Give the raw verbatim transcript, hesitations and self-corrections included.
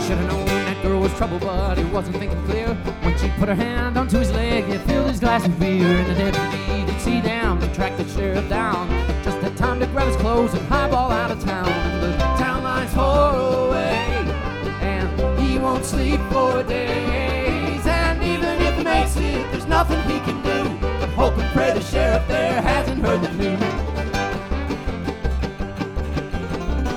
Should have known that girl was trouble, but he wasn't thinking clear. When she put her hand onto his leg, he filled his glass with beer. And the deputy did see down, they tracked the sheriff down. Just had time to grab his clothes and highball out of town. And the town line's far away, and he won't sleep for days. And even if he makes it, there's nothing he can do but hope and pray the sheriff there has